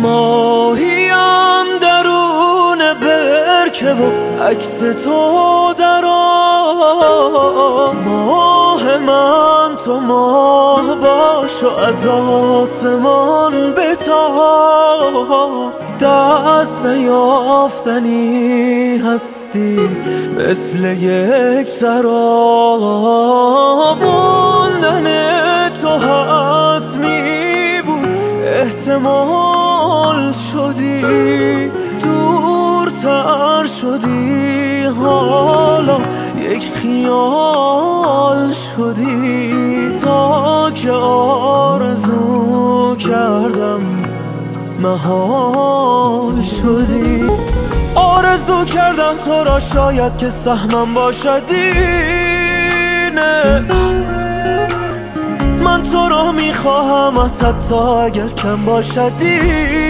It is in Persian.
ماهیم درون برکه و عکس تو در آب. ماه من تو ماه باش و از آسمان بتاب. دست نیافتنی هستی مثل یک سراب. موندن تو حتمی بود احتمال شدی، دورتر شدی حالا یک خیال شدی. تا که آرزو کردم محال شدی. آرزو کردم تو را شاید که سهمم باشد اینه. من تو را میخواهم حتی اگر کم باشد اینه.